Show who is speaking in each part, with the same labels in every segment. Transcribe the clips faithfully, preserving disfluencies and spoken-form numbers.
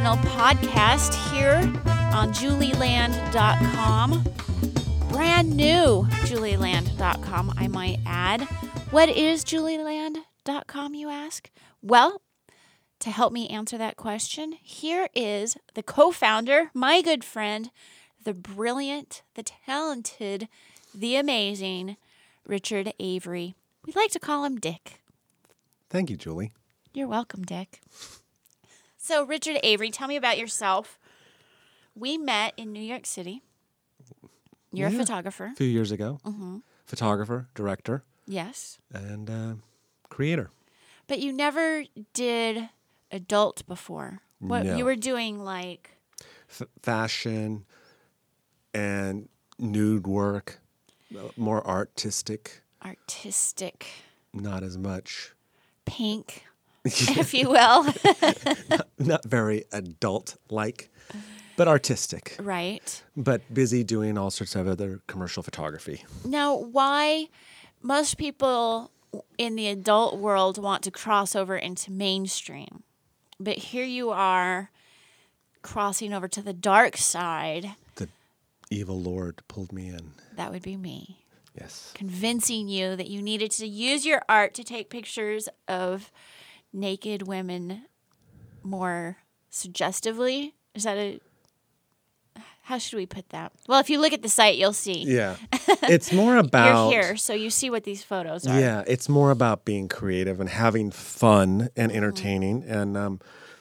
Speaker 1: original podcast here on Julie Land dot com. Brand new Julie Land dot com, I might add. What is Julie Land dot com, you ask? Well, to help me answer that question, here is the co-founder, my good friend, the brilliant, the talented, the amazing Richard Avery. We like to call him Dick.
Speaker 2: Thank you, Julie.
Speaker 1: You're welcome, Dick. So, Richard Avery, tell me about yourself. We met in New York City. You're
Speaker 2: Yeah,
Speaker 1: a photographer.
Speaker 2: A few years ago.
Speaker 1: Mm-hmm.
Speaker 2: Photographer, director,
Speaker 1: Yes.
Speaker 2: and uh, creator.
Speaker 1: But you never did adult before. What
Speaker 2: No.
Speaker 1: you were doing, like
Speaker 2: F- fashion and nude work, uh, more artistic,
Speaker 1: artistic,
Speaker 2: not as much.
Speaker 1: pink, if you will.
Speaker 2: Not very adult-like, but artistic.
Speaker 1: Right.
Speaker 2: But busy doing all sorts of other commercial photography.
Speaker 1: Now, why most people in the adult world want to cross over into mainstream, but here you are crossing over to the dark side.
Speaker 2: The evil Lord pulled me in.
Speaker 1: That would be me.
Speaker 2: Yes.
Speaker 1: Convincing you that you needed to use your art to take pictures of naked women more suggestively. Is that a... How should we put that? Well, if you look at the site, you'll see.
Speaker 2: Yeah. It's more about...
Speaker 1: You're here, so you see what these photos are.
Speaker 2: Yeah, it's more about being creative and having fun and entertaining. Mm-hmm. And um,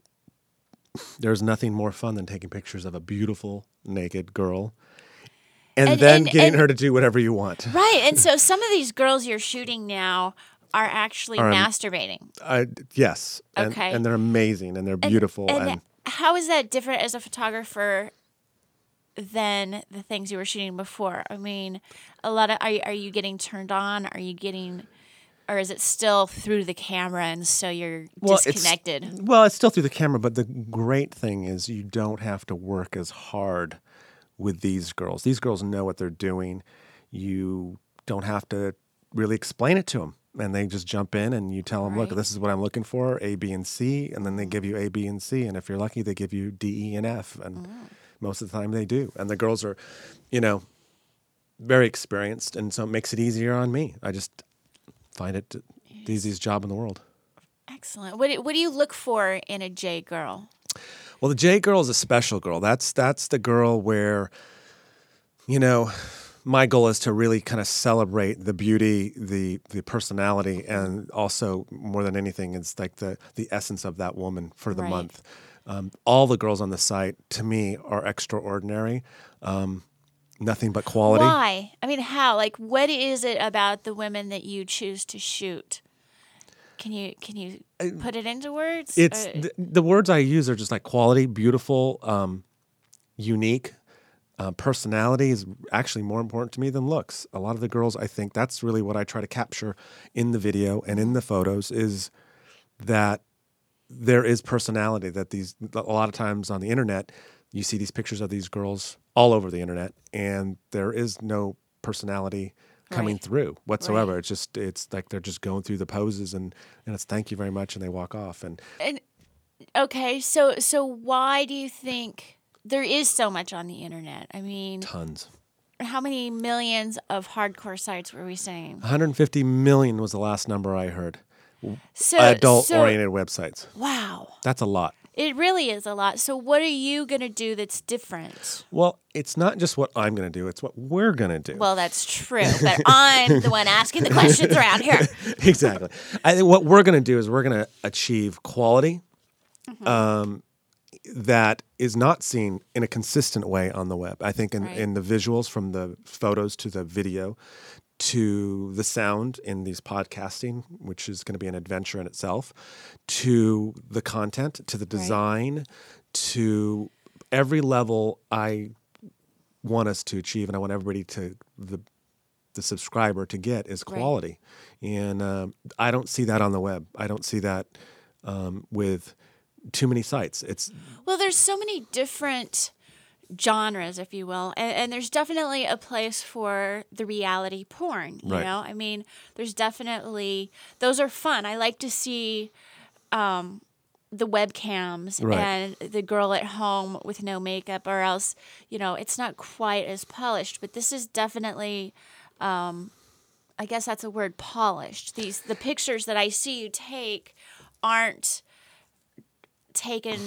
Speaker 2: there's nothing more fun than taking pictures of a beautiful naked girl and,
Speaker 1: And-
Speaker 2: then
Speaker 1: and-
Speaker 2: getting
Speaker 1: and-
Speaker 2: her to do whatever you want.
Speaker 1: Right, and so some of these girls you're shooting now are actually
Speaker 2: Are-
Speaker 1: masturbating.
Speaker 2: I, yes. And,
Speaker 1: Okay.
Speaker 2: and they're amazing and they're beautiful.
Speaker 1: And,
Speaker 2: And,
Speaker 1: how is that different as a photographer than the things you were shooting before? I mean, a lot of are you, are you getting turned on? Are you getting, or is it still through the camera and so you're
Speaker 2: well, it's-
Speaker 1: disconnected?
Speaker 2: well, it's still through the camera, but the great thing is you don't have to work as hard with these girls. These girls know what they're doing. You don't have to really explain it to them. And they just jump in and you tell them,
Speaker 1: Right.
Speaker 2: look, this is what I'm looking for, A, B, and C. And then they give you A, B, and C. And if you're lucky, they give you D, E, and F. And
Speaker 1: Mm.
Speaker 2: most of the time they do. And the girls are, you know, very experienced. And so it makes it easier on me. I just find it the easiest job in the world.
Speaker 1: Excellent. What do, what do you look for in a J girl?
Speaker 2: Well, the J girl is a special girl. That's that's the girl where, you know, my goal is to really kind of celebrate the beauty, the the personality, and also more than anything, it's like the the essence of that woman for the
Speaker 1: Right.
Speaker 2: month. Um, all the girls on the site, to me, are extraordinary. Um, nothing but quality.
Speaker 1: Why? I mean, how? Like, what is it about the women that you choose to shoot? Can you can you put it into words?
Speaker 2: It's
Speaker 1: Or-
Speaker 2: the, the words I use are just like quality, beautiful, um, unique. Uh, personality is actually more important to me than looks. A lot of the girls, I think that's really what I try to capture in the video and in the photos is that there is personality. That these a lot of times on the internet, you see these pictures of these girls all over the internet, and there is no personality coming
Speaker 1: Right.
Speaker 2: through whatsoever.
Speaker 1: Right.
Speaker 2: It's just it's like they're just going through the poses and and it's thank you very much and they walk off. And
Speaker 1: And okay, so so why do you think there is so much on the internet? I mean,
Speaker 2: tons.
Speaker 1: how many millions of hardcore sites were we saying?
Speaker 2: one hundred fifty million was the last number I heard.
Speaker 1: So
Speaker 2: Adult-oriented websites.
Speaker 1: So, wow,
Speaker 2: That's a lot.
Speaker 1: it really is a lot. So what are you gonna do that's different?
Speaker 2: Well, it's not just what I'm going to do; it's what we're going to do.
Speaker 1: Well, that's true, but I'm the one asking the questions around here.
Speaker 2: Exactly. I think what we're going to do is we're going to achieve quality
Speaker 1: Mm-hmm.
Speaker 2: um, that is not seen in a consistent way on the web. I think in,
Speaker 1: Right.
Speaker 2: in the visuals, from the photos to the video to the sound in these podcasting, which is going to be an adventure in itself, to the content, to the design, to every level I want us to achieve, and I want everybody to the the subscriber to get is quality. And um, I don't see that on the web. I don't see that um, with too many sites. It's
Speaker 1: Well, there's so many different genres, if you will, and, and there's definitely a place for the reality porn. You
Speaker 2: Right.
Speaker 1: know, I mean, there's definitely those are fun. I like to see um, the webcams
Speaker 2: Right.
Speaker 1: and the girl at home with no makeup, or else, you know, it's not quite as polished. But this is definitely, um, I guess that's a word, polished. These the pictures that I see you take aren't taken.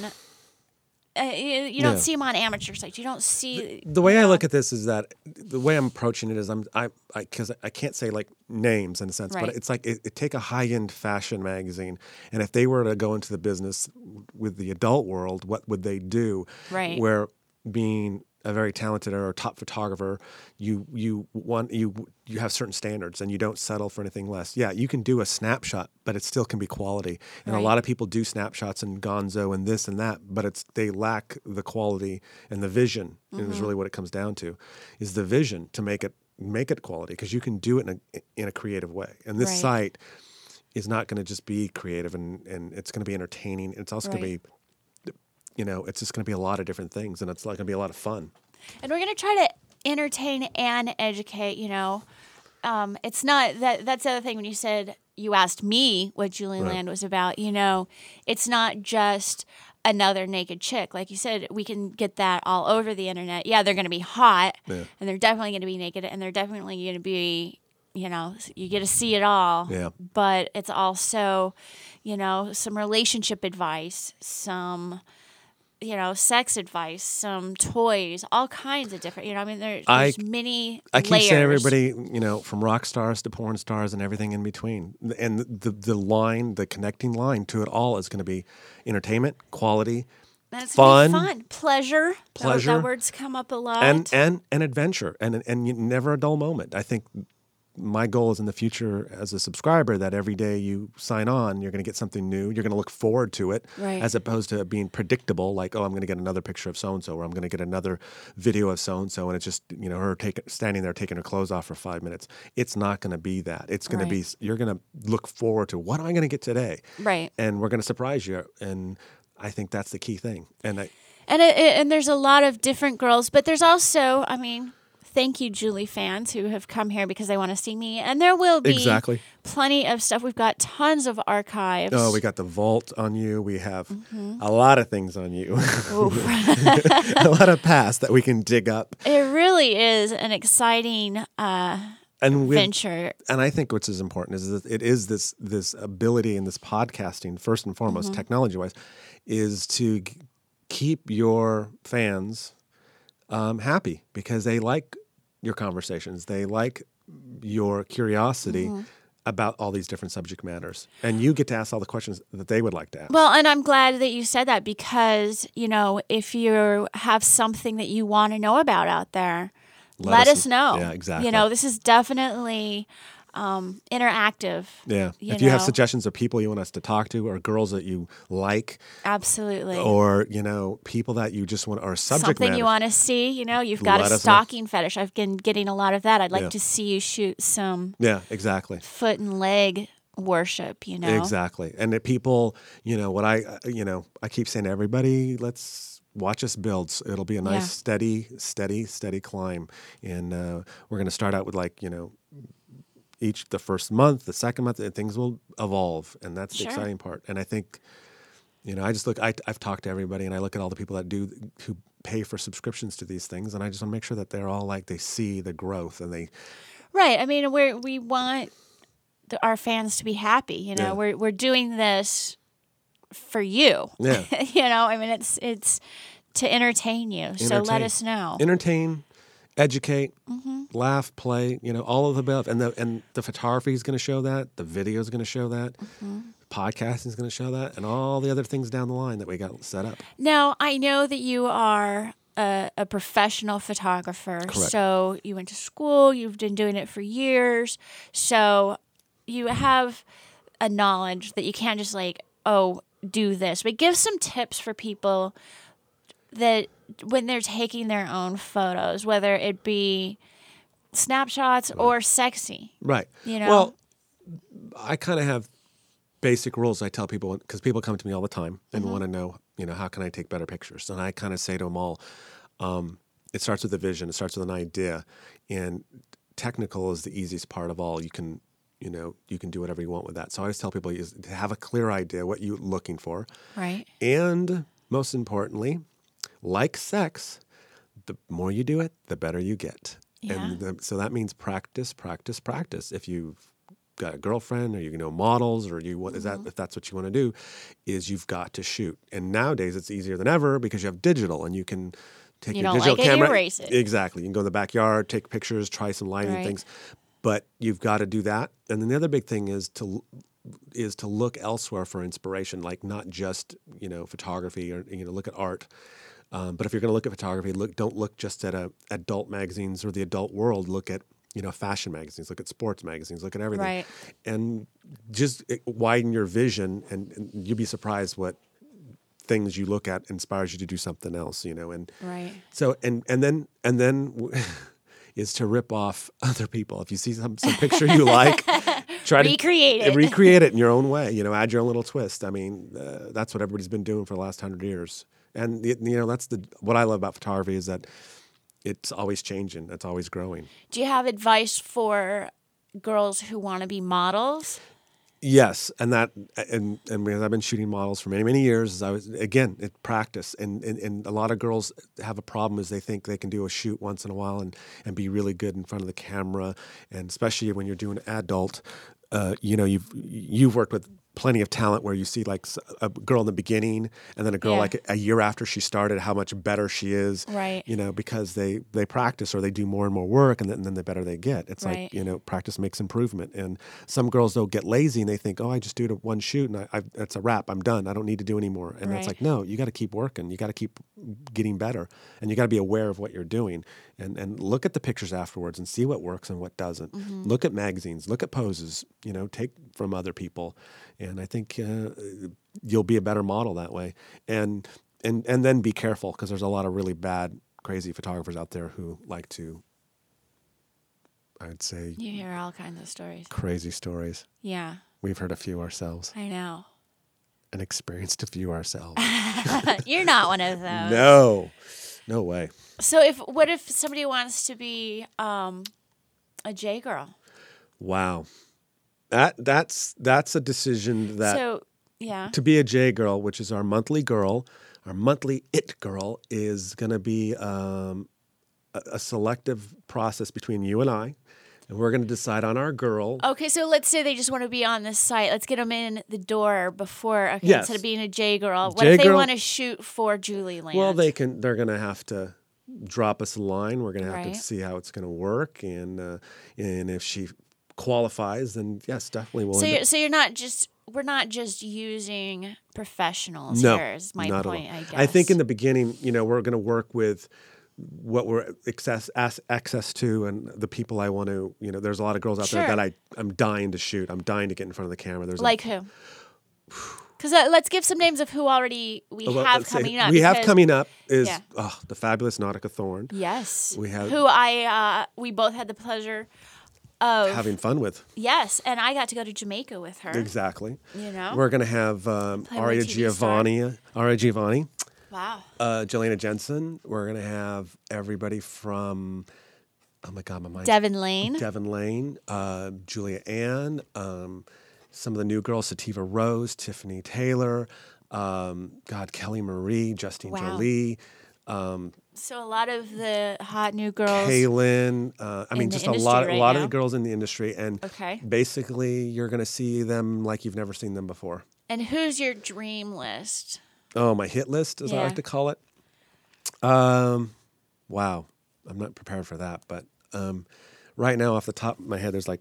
Speaker 1: Uh, you, you don't
Speaker 2: Yeah.
Speaker 1: see them on amateur sites. You don't see
Speaker 2: The way
Speaker 1: you
Speaker 2: I
Speaker 1: know,
Speaker 2: look at this is that the way I'm approaching it is I'm I because I, I can't say like names in a sense,
Speaker 1: Right.
Speaker 2: but it's like it, it take a high end fashion magazine, and if they were to go into the business with the adult world, what would they do?
Speaker 1: Right.
Speaker 2: Where being a very talented or a top photographer, you you want you you have certain standards and you don't settle for anything less. Yeah, you can do a snapshot, but it still can be quality. And
Speaker 1: Right.
Speaker 2: a lot of people do snapshots and gonzo and this and that, but it's they lack the quality and the vision.
Speaker 1: Mm-hmm.
Speaker 2: And is really what it comes down to, is the vision to make it make it quality, because you can do it in a in a creative way. And this
Speaker 1: Right.
Speaker 2: site is not going to just be creative and and it's going to be entertaining. It's also going
Speaker 1: Right.
Speaker 2: to be, you know, it's just going to be a lot of different things, and it's like going to be a lot of fun.
Speaker 1: And we're going to try to entertain and educate, you know. Um, it's not that that's the other thing when you said you asked me what Julie
Speaker 2: Right.
Speaker 1: Land was about, you know, it's not just another naked chick. Like you said, we can get that all over the internet. Yeah, they're going to be hot
Speaker 2: Yeah.
Speaker 1: and they're definitely going to be naked and they're definitely going to be, you know, you get to see it all.
Speaker 2: Yeah.
Speaker 1: But it's also, you know, some relationship advice, some you know, sex advice, some toys, all kinds of different, you know, I mean, there,
Speaker 2: I-
Speaker 1: there's many
Speaker 2: I keep
Speaker 1: layers.
Speaker 2: saying everybody, you know, from rock stars to porn stars and everything in between. And the the line, the connecting line to it all is going to be entertainment, quality,
Speaker 1: And it's gonna be
Speaker 2: fun,
Speaker 1: fun, pleasure. That-
Speaker 2: pleasure,
Speaker 1: That, word's come up a lot.
Speaker 2: and and and adventure, and and you- never a dull moment. I think my goal is in the future as a subscriber that every day you sign on, you're going to get something new. You're going to look forward to it,
Speaker 1: Right.
Speaker 2: as opposed to being predictable. Like, oh, I'm going to get another picture of so and so, or I'm going to get another video of so and so, and it's just, you know, her taking standing there taking her clothes off for five minutes. It's not going to be that. It's going
Speaker 1: Right.
Speaker 2: to be you're going to look forward to what am I going to get today,
Speaker 1: Right.
Speaker 2: and we're going to surprise you. And I think that's the key thing. And I,
Speaker 1: And it, it- and there's a lot of different girls, but there's also, I mean, thank you, Julie fans who have come here because they want to see me. And there will be
Speaker 2: Exactly.
Speaker 1: plenty of stuff. We've got tons of archives.
Speaker 2: oh, we got the vault on you. We have
Speaker 1: Mm-hmm.
Speaker 2: a lot of things on you.
Speaker 1: Ooh.
Speaker 2: A lot of past that we can dig up.
Speaker 1: It really is an exciting uh,
Speaker 2: And with,
Speaker 1: venture.
Speaker 2: and I think what's as important is that it is this this ability in this podcasting, first and foremost,
Speaker 1: Mm-hmm.
Speaker 2: technology wise, is to g- keep your fans um, happy, because they like your conversations, they like your curiosity
Speaker 1: Mm-hmm.
Speaker 2: about all these different subject matters, and you get to ask all the questions that they would like to ask.
Speaker 1: Well, and I'm glad that you said that because, you know, if you have something that you want to know about out there, let,
Speaker 2: Let us-
Speaker 1: us know.
Speaker 2: yeah, exactly.
Speaker 1: You know, this is definitely um, interactive.
Speaker 2: yeah,
Speaker 1: you
Speaker 2: if you have
Speaker 1: know.
Speaker 2: suggestions of people you want us to talk to, or girls that you like,
Speaker 1: Absolutely.
Speaker 2: or you know, people that you just want, or subject
Speaker 1: Something
Speaker 2: matter.
Speaker 1: you want to see, you know, you've got
Speaker 2: Let
Speaker 1: a
Speaker 2: us know.
Speaker 1: stalking fetish. I've been getting a lot of that. I'd like
Speaker 2: Yeah.
Speaker 1: to see you shoot some
Speaker 2: Yeah, exactly.
Speaker 1: foot and leg worship, you know.
Speaker 2: Exactly. And that people, you know, what I, uh, you know, I keep saying to everybody, let's watch us build. So it'll be a nice,
Speaker 1: Yeah.
Speaker 2: steady, steady, steady climb. And uh, we're going to start out with like, you know, each, the first month, the second month, and things will evolve. And that's the
Speaker 1: Sure.
Speaker 2: exciting part. And I think, you know, I just look, I, I've talked to everybody, and I look at all the people that do, who pay for subscriptions to these things. And I just want to make sure that they're all like, they see the growth, and they,
Speaker 1: Right. I mean, we we want the, our fans to be happy. You know,
Speaker 2: Yeah.
Speaker 1: we're we're doing this for you.
Speaker 2: Yeah.
Speaker 1: you know, I mean, it's it's to entertain you. So let
Speaker 2: Entertain.
Speaker 1: us know.
Speaker 2: entertain, educate,
Speaker 1: Mm-hmm.
Speaker 2: laugh, play, you know, all of the above. And the and the photography is going to show that. The video is going to show that.
Speaker 1: Mm-hmm.
Speaker 2: Podcasting is going to show that, and all the other things down the line that we got set up.
Speaker 1: Now, I know that you are a, a professional photographer.
Speaker 2: Correct.
Speaker 1: So you went to school. You've been doing it for years. So you have a knowledge that you can't just like, oh, do this. But give some tips for people that when they're taking their own photos, whether it be snapshots or sexy.
Speaker 2: Right.
Speaker 1: You know?
Speaker 2: Well, I kind of have basic rules I tell people, because people come to me all the time and
Speaker 1: Mm-hmm.
Speaker 2: want to know, you know, how can I take better pictures? And I kind of say to them all, um, it starts with a vision. It starts with an idea, and technical is the easiest part of all. You can you know, you can do whatever you want with that. So I always tell people is to have a clear idea what you're looking for.
Speaker 1: Right.
Speaker 2: And most importantly, like sex, the more you do it, the better you get.
Speaker 1: Yeah.
Speaker 2: And the, so that means practice, practice, practice. If you've got a girlfriend or you know models or you want, mm-hmm. is that if that's what you want to do, is you've got to shoot. And nowadays it's easier than ever because you have digital and you can take
Speaker 1: you
Speaker 2: your
Speaker 1: don't
Speaker 2: digital
Speaker 1: like it,
Speaker 2: camera.
Speaker 1: you erase it.
Speaker 2: Exactly. You can go in the backyard, take pictures, try some lighting
Speaker 1: Right.
Speaker 2: things. But you've got to do that. And then the other big thing is to is to look elsewhere for inspiration, like not just, you know, photography or, you know, look at art. Um, but if you're going to look at photography, look don't look just at a, adult magazines or the adult world. Look at, you know, fashion magazines, look at sports magazines, look at everything.
Speaker 1: Right.
Speaker 2: And just widen your vision and, and you'll be surprised what things you look at inspires you to do something else, you know. And
Speaker 1: right.
Speaker 2: so, and, and then, and then is to rip off other people. If you see some, some picture you like, try
Speaker 1: recreate
Speaker 2: to
Speaker 1: it.
Speaker 2: recreate it in your own way, you know, add your own little twist. I mean, uh, that's what everybody's been doing for the last hundred years. And, you know, that's the, what I love about photography is that it's always changing. It's always growing.
Speaker 1: Do you have advice for girls who want to be models?
Speaker 2: Yes, and that and and because I've been shooting models for many many years, I was again it practice, and, and and a lot of girls have a problem is they think they can do a shoot once in a while and and be really good in front of the camera, and especially when you're doing adult, uh, you know you've you've worked with plenty of talent where you see like a girl in the beginning and then a girl
Speaker 1: yeah.
Speaker 2: like a year after she started, how much better she is,
Speaker 1: right?
Speaker 2: You know, because they, they practice or they do more and more work and then, and then the better they get. It's
Speaker 1: right.
Speaker 2: like, you know, practice makes improvement. And some girls though get lazy and they think, oh, I just do it one shoot and I, I, that's a wrap. I'm done. I don't need to do anymore. And
Speaker 1: right.
Speaker 2: it's like, no, you got to keep working. You got to keep getting better and you got to be aware of what you're doing and, and look at the pictures afterwards and see what works and what doesn't. Mm-hmm. Look at magazines, look at poses, you know, take from other people. And I think uh, you'll be a better model that way. And and and then be careful because there's a lot of really bad, crazy photographers out there who like to, I'd say...
Speaker 1: You hear all kinds of stories.
Speaker 2: Crazy stories.
Speaker 1: Yeah.
Speaker 2: We've heard a few ourselves.
Speaker 1: I know.
Speaker 2: And experienced a few ourselves.
Speaker 1: You're not one of those.
Speaker 2: No. No way.
Speaker 1: So if what if somebody wants to be um, a J girl?
Speaker 2: Wow. That that's that's a decision that
Speaker 1: so, yeah.
Speaker 2: to be a J girl, which is our monthly girl, our monthly it girl, is going to be um, a, a selective process between you and I, and we're going to decide on our girl.
Speaker 1: Okay, so let's say they just want to be on this site. Let's get them in the door before, okay,
Speaker 2: yes.
Speaker 1: instead of being a J girl. What
Speaker 2: J
Speaker 1: if they
Speaker 2: girl,
Speaker 1: want to shoot for Julie Land?
Speaker 2: Well, they can. They're going to have to drop us a line. We're going to have
Speaker 1: right.
Speaker 2: to see how it's going to work, and uh, and if she qualifies, then yes, definitely we'll.
Speaker 1: So
Speaker 2: end
Speaker 1: you're,
Speaker 2: up-
Speaker 1: so you're not just we're not just using professionals
Speaker 2: no,
Speaker 1: here. Is my
Speaker 2: not
Speaker 1: point.
Speaker 2: At all.
Speaker 1: I guess.
Speaker 2: I think in the beginning, you know, we're going to work with what we're access as, access to, and the people I want to. You know, there's a lot of girls out
Speaker 1: sure.
Speaker 2: there that I I'm dying to shoot. I'm dying to get in front of the camera. There's
Speaker 1: like
Speaker 2: a,
Speaker 1: who? Because uh, let's give some names of who already we
Speaker 2: well,
Speaker 1: have
Speaker 2: say,
Speaker 1: coming up.
Speaker 2: We have
Speaker 1: because,
Speaker 2: coming up is
Speaker 1: yeah.
Speaker 2: oh, the fabulous Nautica Thorne.
Speaker 1: Yes.
Speaker 2: We have
Speaker 1: who I uh, we both had the pleasure of
Speaker 2: having fun with.
Speaker 1: Yes, and I got to go to Jamaica with her.
Speaker 2: Exactly.
Speaker 1: You know,
Speaker 2: we're going to have um, Aria Giovanni. Aria Giovanni.
Speaker 1: Wow.
Speaker 2: Uh, Jelena Jensen. We're going to have everybody from. Oh my God, my mind.
Speaker 1: Devin Lane.
Speaker 2: Devin Lane. Uh, Julia Ann. Um, some of the new girls: Sativa Rose, Tiffany Taylor. Um, God, Kelly Marie, Justine
Speaker 1: wow.
Speaker 2: Jolie. Um,
Speaker 1: so a lot of the hot new girls.
Speaker 2: Kaylin. Uh, I mean, just a lot,
Speaker 1: right
Speaker 2: a lot
Speaker 1: now.
Speaker 2: of the girls in the industry, and
Speaker 1: okay.
Speaker 2: basically, you're going to see them like you've never seen them before.
Speaker 1: And who's your dream list?
Speaker 2: Oh, my hit list, as
Speaker 1: yeah.
Speaker 2: I like to call it. Um, wow, I'm not prepared for that, but um, right now, off the top of my head, there's like,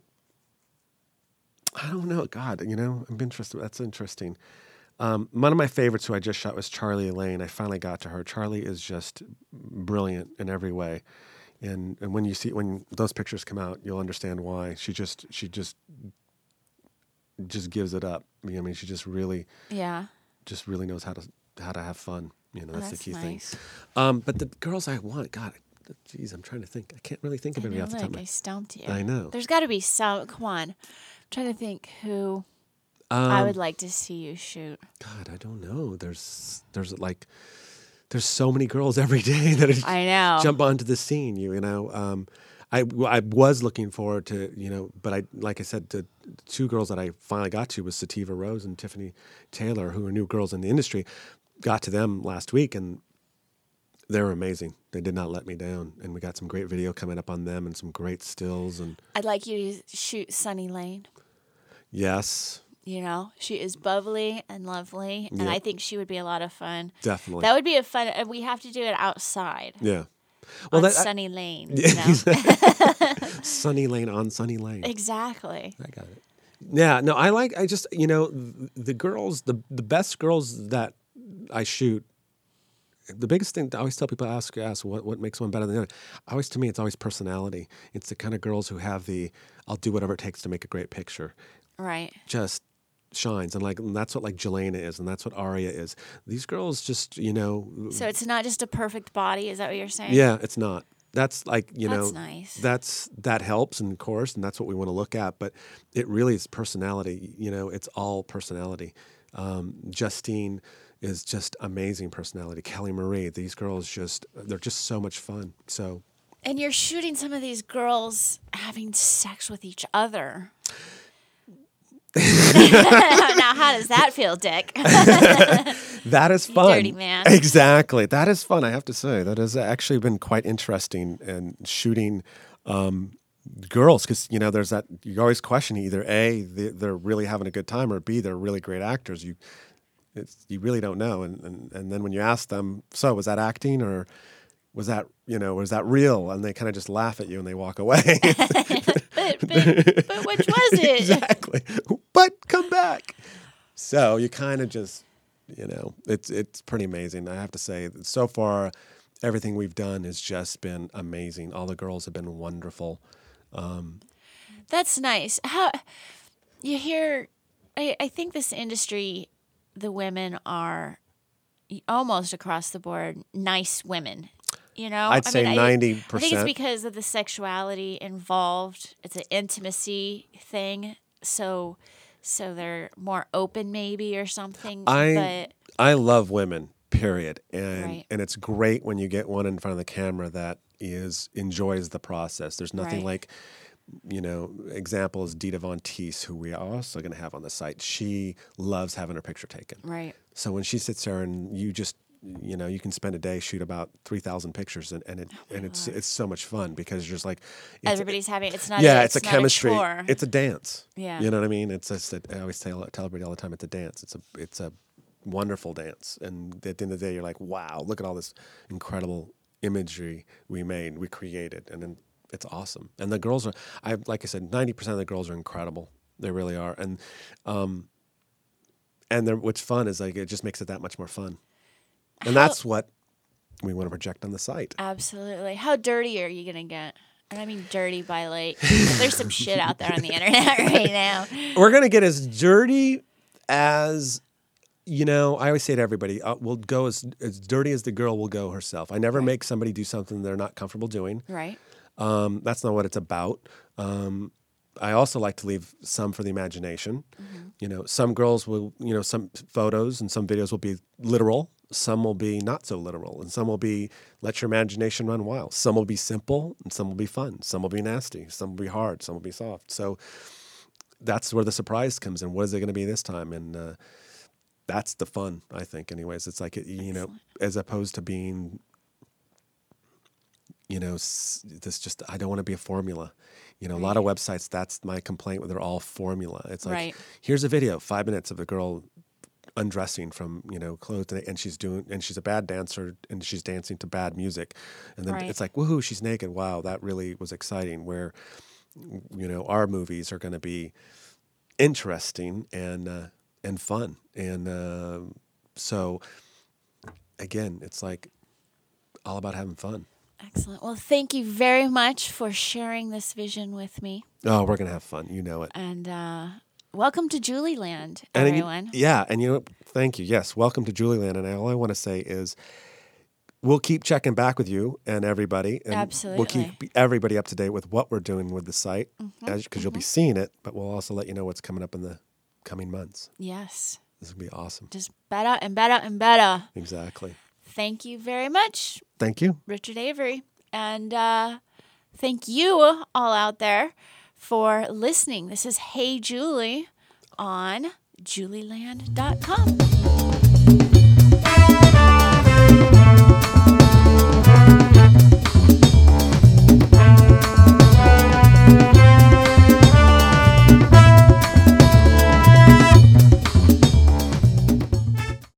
Speaker 2: I don't know. God, you know, I'm interested. That's interesting. Um, one of my favorites who I just shot was Charlie Elaine. I finally got to her. Charlie is just brilliant in every way. And and when you see when those pictures come out, you'll understand why. She just she just just gives it up. I mean, she just really
Speaker 1: yeah
Speaker 2: just really knows how to how to have fun. You know, that's,
Speaker 1: oh, that's
Speaker 2: the key
Speaker 1: nice.
Speaker 2: thing. Um, but the girls I want, God, geez, I'm trying to think. I can't really think of
Speaker 1: I
Speaker 2: anybody
Speaker 1: know,
Speaker 2: off the
Speaker 1: like
Speaker 2: top of my
Speaker 1: I stumped you.
Speaker 2: I know.
Speaker 1: There's got to be some. Come on, I'm trying to think who
Speaker 2: um,
Speaker 1: I would like to see you shoot.
Speaker 2: God, I don't know. There's there's like there's so many girls every day that
Speaker 1: I know
Speaker 2: jump onto the scene. You you know, um, I, I was looking forward to, you know, but I, like I said, the two girls that I finally got to was Sativa Rose and Tiffany Taylor, who are new girls in the industry. Got to them last week, and they were amazing. They did not let me down, and we got some great video coming up on them and some great stills. And
Speaker 1: I'd like you to shoot Sunny Lane.
Speaker 2: yes.
Speaker 1: You know, she is bubbly and lovely, and
Speaker 2: Yeah.
Speaker 1: I think she would be a lot of fun.
Speaker 2: Definitely.
Speaker 1: That would be a fun, and we have to do it outside.
Speaker 2: Yeah.
Speaker 1: On
Speaker 2: that- I-
Speaker 1: Sunny Lane. You know?
Speaker 2: Sunny Lane on Sunny Lane.
Speaker 1: Exactly.
Speaker 2: I got it. Yeah, no, I like, I just, you know, the girls, the the best girls that I shoot, the biggest thing I always tell people, ask, ask what, what makes one better than the other. Always, to me, it's always personality. It's the kind of girls who have the, I'll do whatever it takes to make a great picture.
Speaker 1: Right.
Speaker 2: Just shines. And like, and that's what like Jelena is, and that's what Aria is. These girls just, you know.
Speaker 1: So it's not just a perfect body, is that what you're saying?
Speaker 2: Yeah, it's not. That's like, you
Speaker 1: That's
Speaker 2: know,
Speaker 1: nice.
Speaker 2: that's, that helps, and of course, and that's what we want to look at, but it really is personality. You know, it's all personality. Um, Justine is just amazing personality. Kelly Marie, these girls just, they're just so much fun. So.
Speaker 1: And you're shooting some of these girls having sex with each other. Now, how does that feel, Dick?
Speaker 2: That is fun.
Speaker 1: dirty man.
Speaker 2: Exactly. That is fun, I have to say. That has actually been quite interesting, and shooting um, girls, because, you know, there's that, you always question either A, they- they're really having a good time, or B, they're really great actors. You it's, you really don't know. And, and, and then when you ask them, so was that acting, or was that, you know, was that real? And they kind of just laugh at you and they walk away.
Speaker 1: but, but, but which was it?
Speaker 2: Exactly. But come back. So you kind of just, you know, it's it's pretty amazing. I have to say, so far, everything we've done has just been amazing. All the girls have been wonderful. Um,
Speaker 1: That's nice. How you hear? I, I think this industry, the women are almost across the board nice women. You know,
Speaker 2: I'd
Speaker 1: I
Speaker 2: say
Speaker 1: mean, I-
Speaker 2: ninety
Speaker 1: I think it's
Speaker 2: percent.
Speaker 1: because of the sexuality involved. It's an intimacy thing, so so they're more open, maybe, or something.
Speaker 2: I
Speaker 1: but
Speaker 2: I love women, period. And
Speaker 1: Right.
Speaker 2: and it's great when you get one in front of the camera that is enjoys the process. There's nothing
Speaker 1: Right.
Speaker 2: like, you know, example is Dita Von Teese, who we are also going to have on the site. She loves having her picture taken.
Speaker 1: right,
Speaker 2: So when she sits there and you just, you know, you can spend a day, shoot about three thousand pictures, and, and it and it's it's so much fun, because you're just like, it's,
Speaker 1: everybody's having. It's not.
Speaker 2: yeah,
Speaker 1: a,
Speaker 2: it's, a
Speaker 1: not
Speaker 2: chemistry.
Speaker 1: chore.
Speaker 2: It's a dance.
Speaker 1: Yeah.
Speaker 2: You know what I mean? It's just that I always tell tell everybody all the time, it's a dance. It's a it's a wonderful dance. And at the end of the day, you're like, wow, look at all this incredible imagery we made, we created, and then it's awesome. And the girls are, I like I said, ninety percent of the girls are incredible. They really are. And um, and they're, what's fun is like it just makes it that much more fun. And
Speaker 1: How-
Speaker 2: that's what we want to project on the site.
Speaker 1: Absolutely. How dirty are you gonna get? And I mean dirty by like. There's some shit out there on the internet right now.
Speaker 2: We're gonna get as dirty as, you know, I always say to everybody, uh, we'll go as as dirty as the girl will go herself. I never make somebody do something they're not comfortable doing.
Speaker 1: Right.
Speaker 2: Um, that's not what it's about. Um, I also like to leave some for the imagination.
Speaker 1: Mm-hmm.
Speaker 2: You know, some girls will, you know, some photos and some videos will be literal. Some will be not so literal, and some will be let your imagination run wild. Some will be simple, and some will be fun. Some will be nasty. Some will be hard. Some will be soft. So that's where the surprise comes in. What is it going to be this time? And uh, that's the fun, I think. Anyways, it's like, you know, as opposed to being, you know, s- this just, I don't want to be a formula. You know, a lot of websites, that's my complaint, where they're all formula. It's like,
Speaker 1: Right.
Speaker 2: here's a video, five minutes of a girl undressing from, you know, clothes, and, and she's doing, and she's a bad dancer, and she's dancing to bad music. And then
Speaker 1: Right.
Speaker 2: it's like, woohoo, she's naked. Wow, that really was exciting. Where, you know, our movies are going to be interesting and, uh, and fun. And uh, so, again, it's like all about having fun.
Speaker 1: Excellent. Well, thank you very much for sharing this vision with me.
Speaker 2: Oh, we're going to have fun. You know it.
Speaker 1: And uh, welcome to Julie Land,
Speaker 2: And you-
Speaker 1: everyone.
Speaker 2: yeah. And you know, thank you. Yes. Welcome to Julie Land. And all I want to say is we'll keep checking back with you and everybody. And We'll
Speaker 1: Absolutely.
Speaker 2: keep everybody up to date with what we're doing with the site,
Speaker 1: Mm-hmm,
Speaker 2: because you'll be seeing it, but we'll also let you know what's coming up in the coming months.
Speaker 1: Yes.
Speaker 2: This will be awesome.
Speaker 1: Just better and better and better.
Speaker 2: Exactly.
Speaker 1: Thank you very much,
Speaker 2: Thank you.
Speaker 1: Richard Avery. And uh, thank you all out there for listening. This is Hey Julie on Julie Land dot com.